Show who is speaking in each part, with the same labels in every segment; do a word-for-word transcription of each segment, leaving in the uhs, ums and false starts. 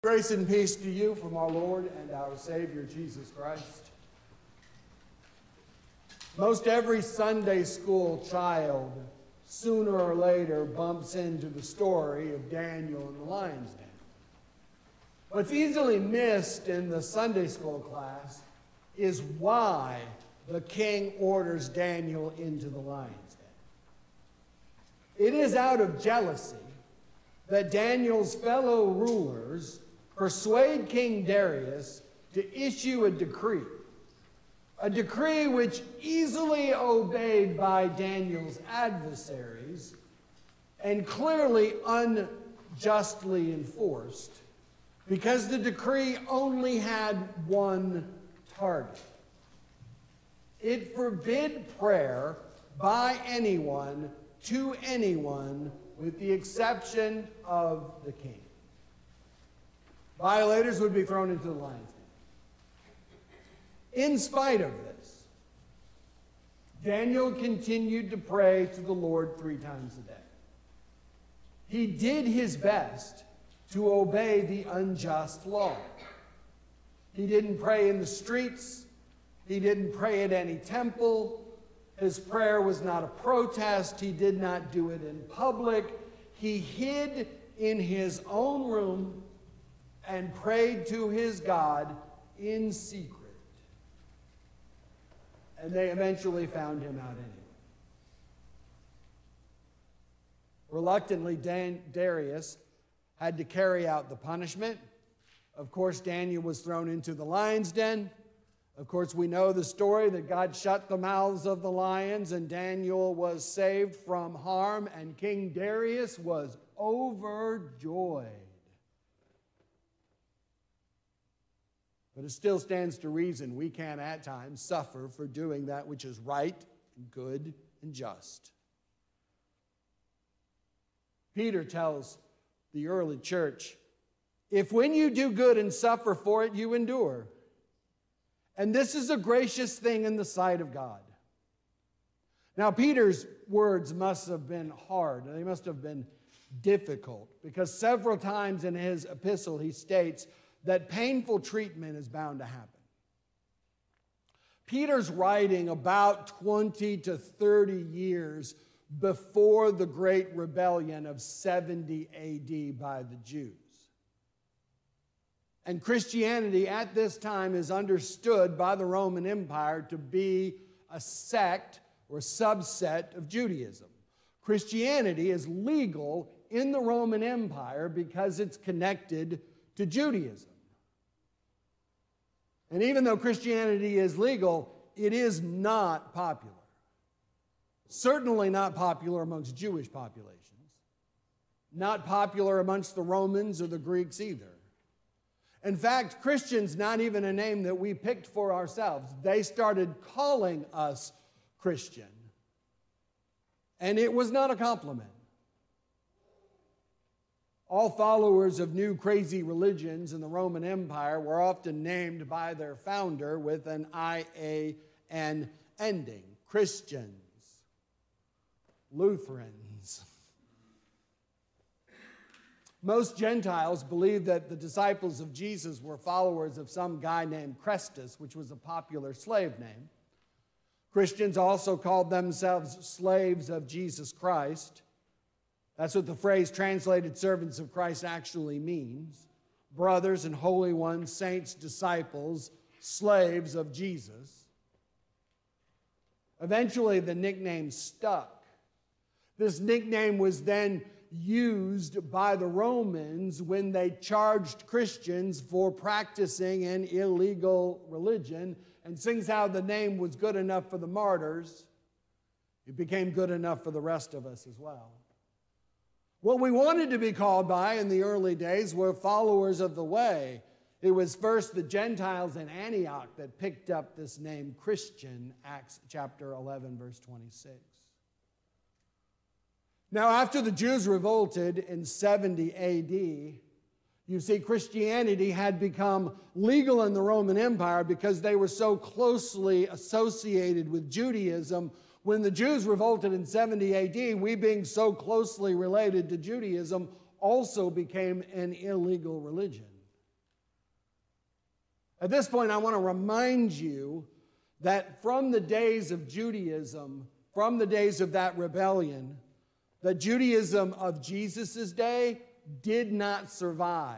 Speaker 1: Grace and peace to you from our Lord and our Savior, Jesus Christ. Most every Sunday school child, sooner or later, bumps into the story of Daniel in the lion's den. What's easily missed in the Sunday school class is why the king orders Daniel into the lion's den. It is out of jealousy that Daniel's fellow rulers persuade King Darius to issue a decree, a decree which easily obeyed by Daniel's adversaries and clearly unjustly enforced, because the decree only had one target. It forbid prayer by anyone to anyone with the exception of the king. Violators would be thrown into the lion's den. In spite of this, Daniel continued to pray to the Lord three times a day. He did his best to obey the unjust law. He didn't pray in the streets. He didn't pray at any temple. His prayer was not a protest. He did not do it in public. He hid in his own room and prayed to his God in secret. And they eventually found him out anyway. Reluctantly, Dan- Darius had to carry out the punishment. Of course, Daniel was thrown into the lion's den. Of course, we know the story that God shut the mouths of the lions and Daniel was saved from harm, and King Darius was overjoyed. But it still stands to reason we can at times suffer for doing that which is right and good and just. Peter tells the early church, if when you do good and suffer for it, you endure. And this is a gracious thing in the sight of God. Now, Peter's words must have been hard. They must have been difficult, because several times in his epistle he states that painful treatment is bound to happen. Peter's writing about twenty to thirty years before the great rebellion of seventy A D by the Jews. And Christianity at this time is understood by the Roman Empire to be a sect or subset of Judaism. Christianity is legal in the Roman Empire because it's connected to Judaism. And even though Christianity is legal, it is not popular. Certainly not popular amongst Jewish populations. Not popular amongst the Romans or the Greeks either. In fact, Christian's not even a name that we picked for ourselves. They started calling us Christian. And it was not a compliment. All followers of new crazy religions in the Roman Empire were often named by their founder with an I A N ending. Christians, Lutherans. Most Gentiles believed that the disciples of Jesus were followers of some guy named Chrestus, which was a popular slave name. Christians also called themselves slaves of Jesus Christ. That's what the phrase translated servants of Christ actually means. Brothers and holy ones, saints, disciples, slaves of Jesus. Eventually, the nickname stuck. This nickname was then used by the Romans when they charged Christians for practicing an illegal religion. And since how the name was good enough for the martyrs, it became good enough for the rest of us as well. What we wanted to be called by in the early days were followers of the way. It was first the Gentiles in Antioch that picked up this name Christian, Acts chapter eleven, verse twenty-six. Now, after the Jews revolted in seventy A D, you see, Christianity had become legal in the Roman Empire because they were so closely associated with Judaism. When the Jews revolted in seventy A D, we being so closely related to Judaism also became an illegal religion. At this point, I want to remind you that from the days of Judaism, from the days of that rebellion, the Judaism of Jesus' day did not survive.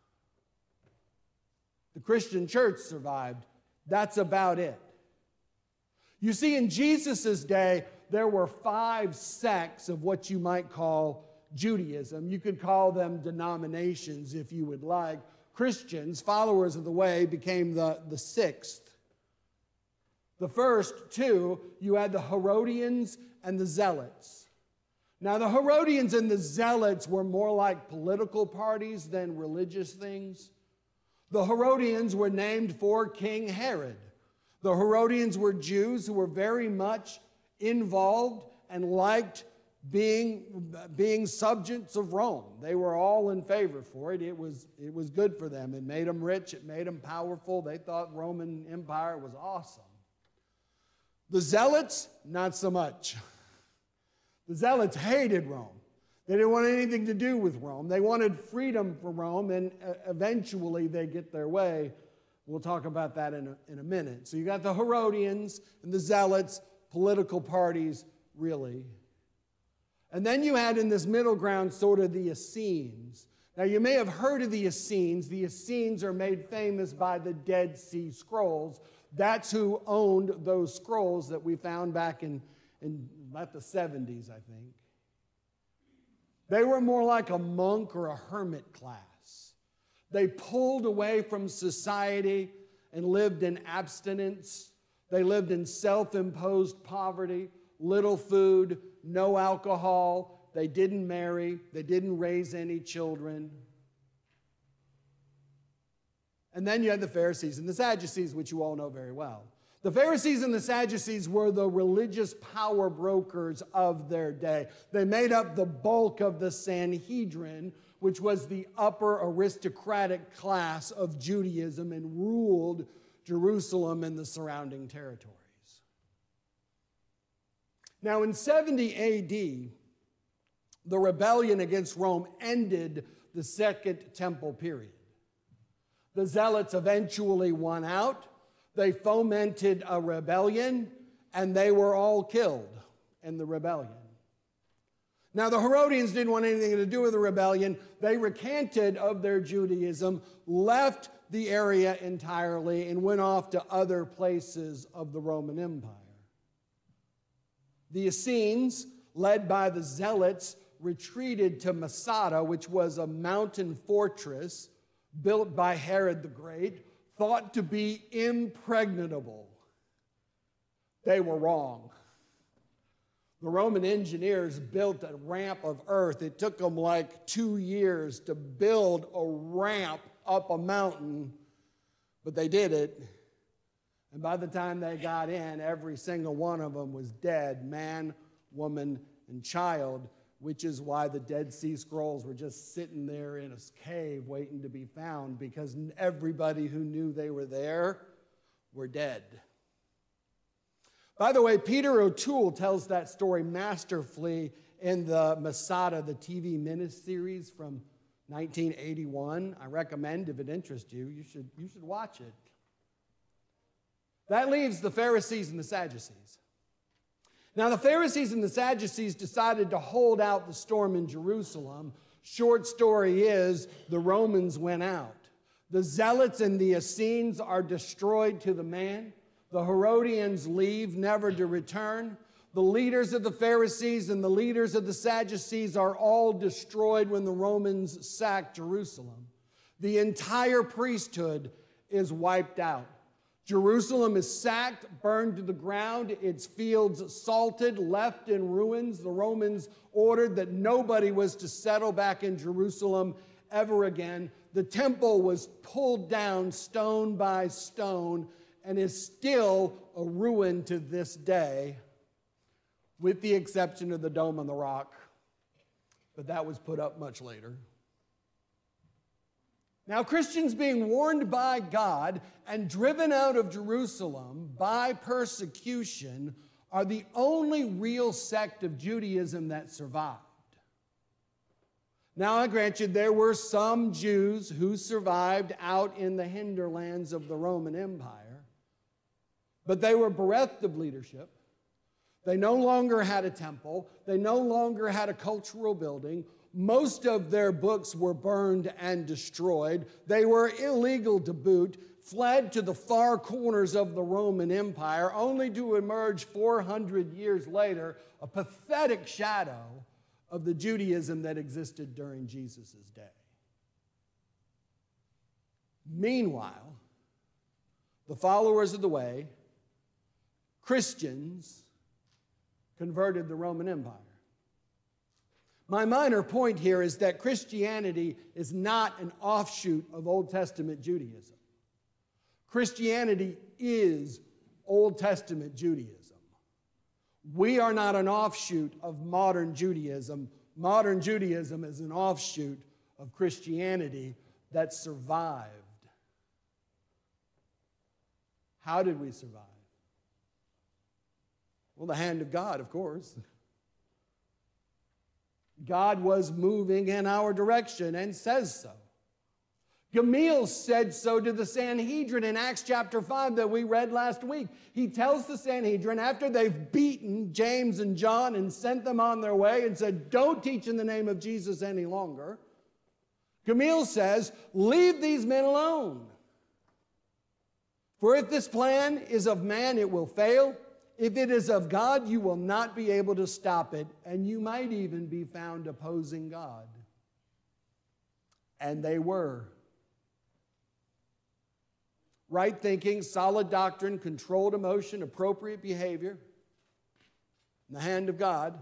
Speaker 1: The Christian church survived. That's about it. You see, in Jesus' day, there were five sects of what you might call Judaism. You could call them denominations if you would like. Christians, followers of the way, became the, the sixth. The first two, you had the Herodians and the Zealots. Now, the Herodians and the Zealots were more like political parties than religious things. The Herodians were named for King Herod. The Herodians were Jews who were very much involved and liked being, being subjects of Rome. They were all in favor for it. It was, it was good for them. It made them rich. It made them powerful. They thought Roman Empire was awesome. The Zealots, not so much. The Zealots hated Rome. They didn't want anything to do with Rome. They wanted freedom for Rome, and eventually they get their way. We'll talk about that in a, in a minute. So you got the Herodians and the Zealots, political parties, really. And then you had in this middle ground sort of the Essenes. Now you may have heard of the Essenes. The Essenes are made famous by the Dead Sea Scrolls. That's who owned those scrolls that we found back in, in about the seventies, I think. They were more like a monk or a hermit class. They pulled away from society and lived in abstinence. They lived in self-imposed poverty, little food, no alcohol. They didn't marry. They didn't raise any children. And then you had the Pharisees and the Sadducees, which you all know very well. The Pharisees and the Sadducees were the religious power brokers of their day. They made up the bulk of the Sanhedrin, which was the upper aristocratic class of Judaism and ruled Jerusalem and the surrounding territories. Now, in seventy A D, the rebellion against Rome ended the Second Temple period. The Zealots eventually won out. They fomented a rebellion, and they were all killed in the rebellion. Now, the Herodians didn't want anything to do with the rebellion. They recanted of their Judaism, left the area entirely, and went off to other places of the Roman Empire. The Essenes, led by the Zealots, retreated to Masada, which was a mountain fortress built by Herod the Great, thought to be impregnable. They were wrong. The Roman engineers built a ramp of earth. It took them like two years to build a ramp up a mountain, but they did it. And by the time they got in, every single one of them was dead, man, woman, and child, which is why the Dead Sea Scrolls were just sitting there in a cave waiting to be found, because everybody who knew they were there were dead. By the way, Peter O'Toole tells that story masterfully in the Masada, the T V miniseries from nineteen eighty-one. I recommend, if it interests you, you should, you should watch it. That leaves the Pharisees and the Sadducees. Now, the Pharisees and the Sadducees decided to hold out the storm in Jerusalem. Short story is, the Romans went out. The Zealots and the Essenes are destroyed to the man. The Herodians leave, never to return. The leaders of the Pharisees and the leaders of the Sadducees are all destroyed when the Romans sacked Jerusalem. The entire priesthood is wiped out. Jerusalem is sacked, burned to the ground, its fields salted, left in ruins. The Romans ordered that nobody was to settle back in Jerusalem ever again. The temple was pulled down stone by stone and is still a ruin to this day, with the exception of the Dome on the Rock. But that was put up much later. Now, Christians being warned by God and driven out of Jerusalem by persecution are the only real sect of Judaism that survived. Now, I grant you, there were some Jews who survived out in the hinterlands of the Roman Empire, but they were bereft of leadership. They no longer had a temple. They no longer had a cultural building. Most of their books were burned and destroyed. They were illegal to boot, fled to the far corners of the Roman Empire, only to emerge four hundred years later, a pathetic shadow of the Judaism that existed during Jesus' day. Meanwhile, the followers of the way, Christians, converted the Roman Empire. My minor point here is that Christianity is not an offshoot of Old Testament Judaism. Christianity is Old Testament Judaism. We are not an offshoot of modern Judaism. Modern Judaism is an offshoot of Christianity that survived. How did we survive? Well, the hand of God, of course. God was moving in our direction and says so. Gamaliel said so to the Sanhedrin in Acts chapter five that we read last week. He tells the Sanhedrin, after they've beaten James and John and sent them on their way and said, don't teach in the name of Jesus any longer, Gamaliel says, leave these men alone. For if this plan is of man, it will fail. If it is of God, you will not be able to stop it, and you might even be found opposing God. And they were. Right thinking, solid doctrine, controlled emotion, appropriate behavior, in the hand of God.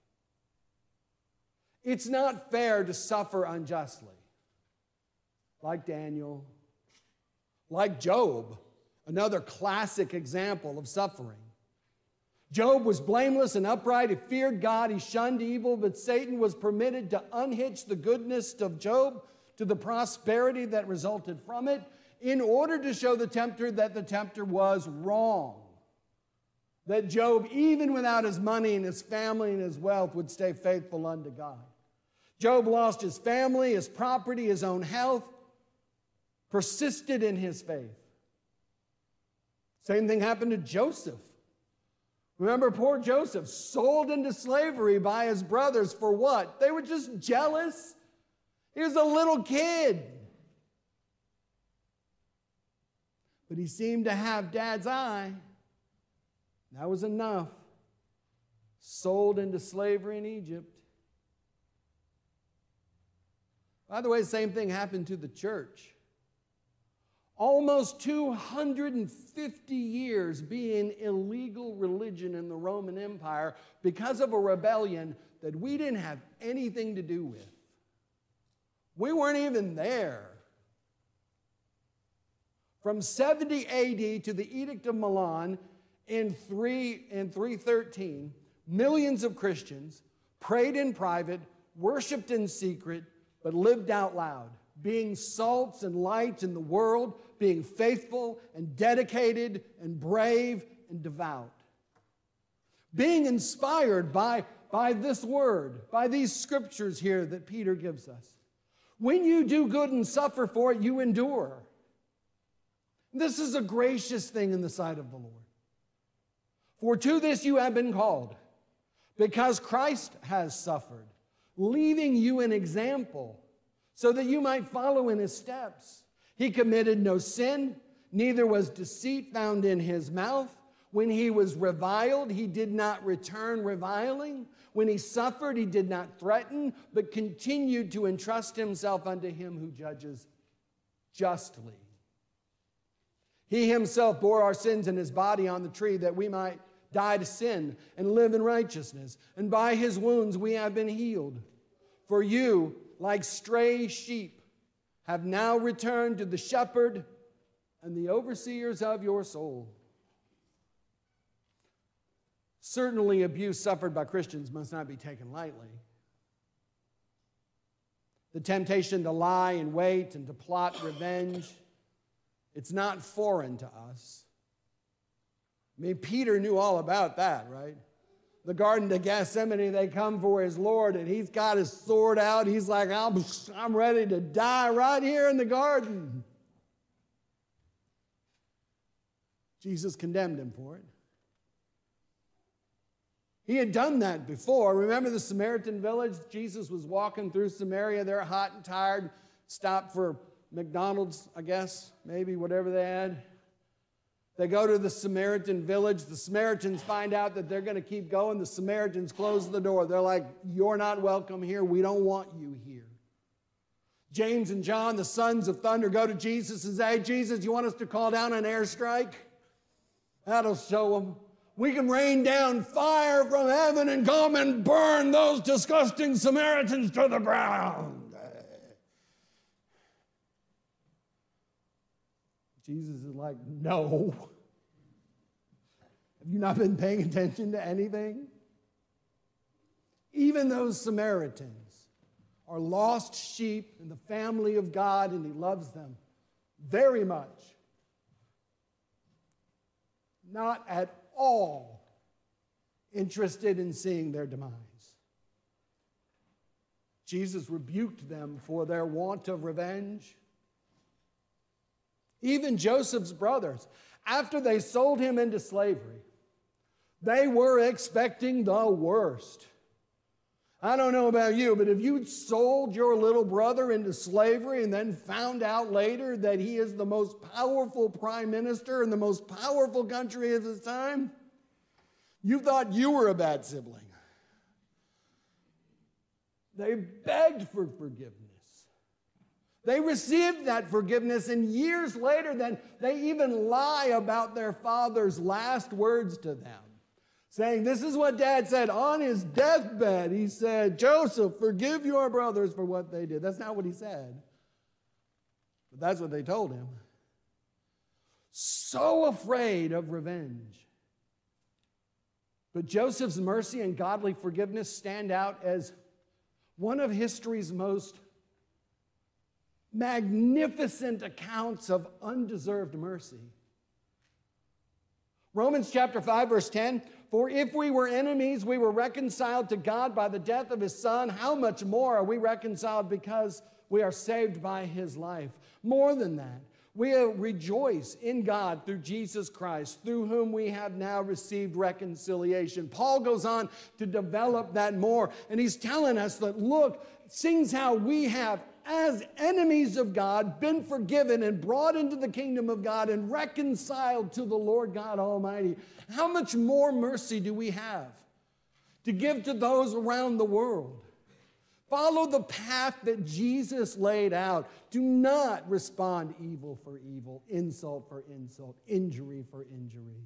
Speaker 1: It's not fair to suffer unjustly, like Daniel, like Job, another classic example of suffering. Job was blameless and upright. He feared God. He shunned evil, but Satan was permitted to unhitch the goodness of Job to the prosperity that resulted from it in order to show the tempter that the tempter was wrong. That Job, even without his money and his family and his wealth, would stay faithful unto God. Job lost his family, his property, his own health, persisted in his faith. Same thing happened to Joseph. Remember poor Joseph, sold into slavery by his brothers for what? They were just jealous. He was a little kid. But he seemed to have Dad's eye. That was enough. Sold into slavery in Egypt. By the way, the same thing happened to the church. Almost two hundred fifty years being illegal religion in the Roman Empire because of a rebellion that we didn't have anything to do with. We weren't even there. From seventy A D to the Edict of Milan in, three, in three thirteen, millions of Christians prayed in private, worshiped in secret, but lived out loud, being salts and lights in the world, being faithful and dedicated and brave and devout. Being inspired by, by this word, by these scriptures here that Peter gives us. When you do good and suffer for it, you endure. This is a gracious thing in the sight of the Lord. For to this you have been called, because Christ has suffered, leaving you an example, so that you might follow in his steps. He committed no sin, neither was deceit found in his mouth. When he was reviled, he did not return reviling. When he suffered, he did not threaten, but continued to entrust himself unto him who judges justly. He himself bore our sins in his body on the tree, that we might die to sin and live in righteousness. And by his wounds we have been healed. For you, like stray sheep, have now returned to the shepherd and the overseers of your soul. Certainly, abuse suffered by Christians must not be taken lightly. The temptation to lie and wait and to plot revenge, it's not foreign to us. I mean, Peter knew all about that, right? the Garden of Gethsemane, they come for his Lord, and he's got his sword out. He's like, I'm, I'm ready to die right here in the garden. Jesus condemned him for it. He had done that before. Remember the Samaritan village? Jesus was walking through Samaria. They're hot and tired. Stopped for McDonald's, I guess, maybe, whatever they had. They go to the Samaritan village. The Samaritans find out that they're going to keep going. The Samaritans close the door. They're like, you're not welcome here. We don't want you here. James and John, the sons of thunder, go to Jesus and say, hey, Jesus, you want us to call down an airstrike? That'll show them. We can rain down fire from heaven and come and burn those disgusting Samaritans to the ground. Jesus is like, no. Have you not been paying attention to anything? Even those Samaritans are lost sheep in the family of God, and he loves them very much. Not at all interested in seeing their demise. Jesus rebuked them for their want of revenge. Even Joseph's brothers, after they sold him into slavery, they were expecting the worst. I don't know about you, but if you'd sold your little brother into slavery and then found out later that he is the most powerful prime minister in the most powerful country of his time, you thought you were a bad sibling. They begged for forgiveness. They received that forgiveness, and years later, then they even lie about their father's last words to them, saying, this is what Dad said on his deathbed. He said, Joseph, forgive your brothers for what they did. That's not what he said, but that's what they told him. So afraid of revenge. But Joseph's mercy and godly forgiveness stand out as one of history's most magnificent accounts of undeserved mercy. Romans chapter five, verse ten, for if we were enemies, we were reconciled to God by the death of his Son. How much more are we reconciled because we are saved by his life? More than that, we rejoice in God through Jesus Christ, through whom we have now received reconciliation. Paul goes on to develop that more, and he's telling us that, look, sings how we have, as enemies of God, been forgiven and brought into the kingdom of God and reconciled to the Lord God Almighty. How much more mercy do we have to give to those around the world? Follow the path that Jesus laid out. Do not respond evil for evil, insult for insult, injury for injury.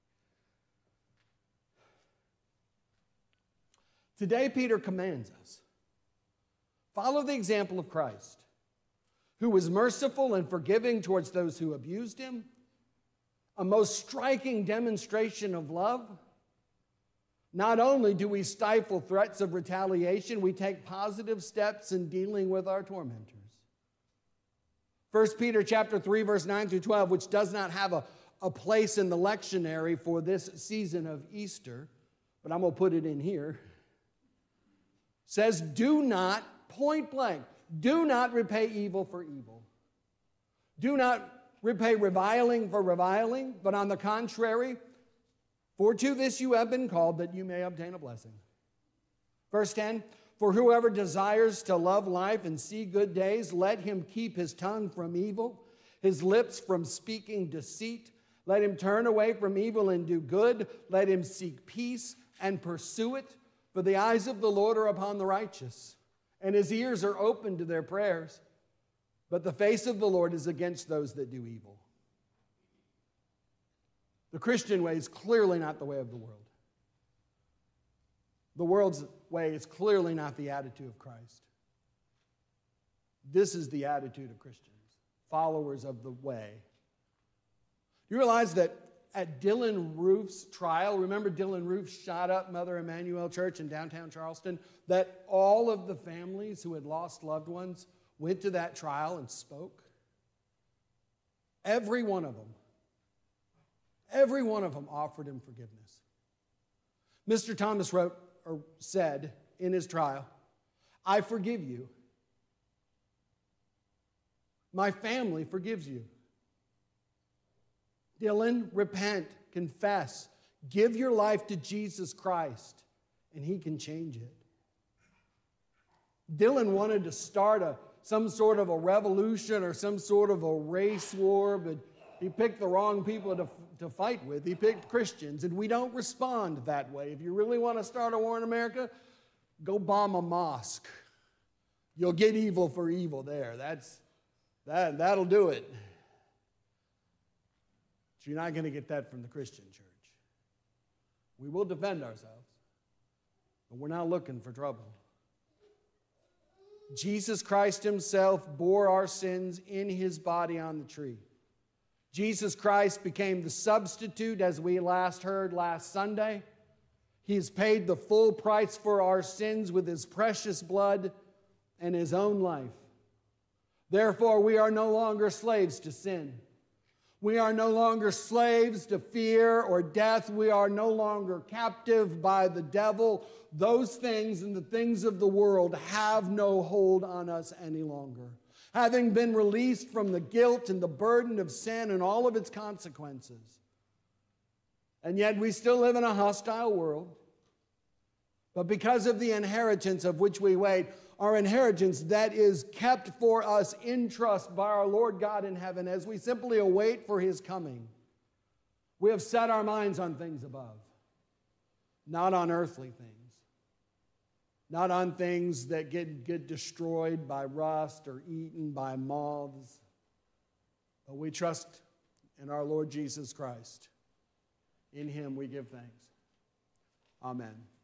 Speaker 1: Today, Peter commands us, follow the example of Christ, who was merciful and forgiving towards those who abused him, a most striking demonstration of love. Not only do we stifle threats of retaliation, we take positive steps in dealing with our tormentors. First Peter chapter three, verse nine through twelve, which does not have a, a place in the lectionary for this season of Easter, but I'm going to put it in here, says, do not, point blank, do not repay evil for evil. Do not repay reviling for reviling, but on the contrary, for to this you have been called, that you may obtain a blessing. Verse ten, for whoever desires to love life and see good days, let him keep his tongue from evil, his lips from speaking deceit. Let him turn away from evil and do good. Let him seek peace and pursue it. For the eyes of the Lord are upon the righteous, and his ears are open to their prayers. But the face of the Lord is against those that do evil. The Christian way is clearly not the way of the world. The world's way is clearly not the attitude of Christ. This is the attitude of Christians, followers of the way. You realize that at Dylan Roof's trial, remember Dylan Roof shot up Mother Emanuel Church in downtown Charleston, that all of the families who had lost loved ones went to that trial and spoke? Every one of them. Every one of them offered him forgiveness. Mister Thomas wrote or said in his trial, "I forgive you. My family forgives you. Dylan, repent, confess, give your life to Jesus Christ, and He can change it." Dylan wanted to start a, some sort of a revolution or some sort of a race war, but he picked the wrong people to, to fight with. He picked Christians, and we don't respond that way. If you really want to start a war in America, go bomb a mosque. You'll get evil for evil there. That's, that, that'll do it. But you're not going to get that from the Christian church. We will defend ourselves, but we're not looking for trouble. Jesus Christ Himself bore our sins in His body on the tree. Jesus Christ became the substitute, as we last heard last Sunday. He has paid the full price for our sins with His precious blood and His own life. Therefore, we are no longer slaves to sin. We are no longer slaves to fear or death. We are no longer captive by the devil. Those things and the things of the world have no hold on us any longer. Having been released from the guilt and the burden of sin and all of its consequences. And yet we still live in a hostile world. But because of the inheritance of which we wait, our inheritance that is kept for us in trust by our Lord God in heaven as we simply await for His coming, we have set our minds on things above, not on earthly things, not on things that get, get destroyed by rust or eaten by moths, but we trust in our Lord Jesus Christ. In Him we give thanks. Amen.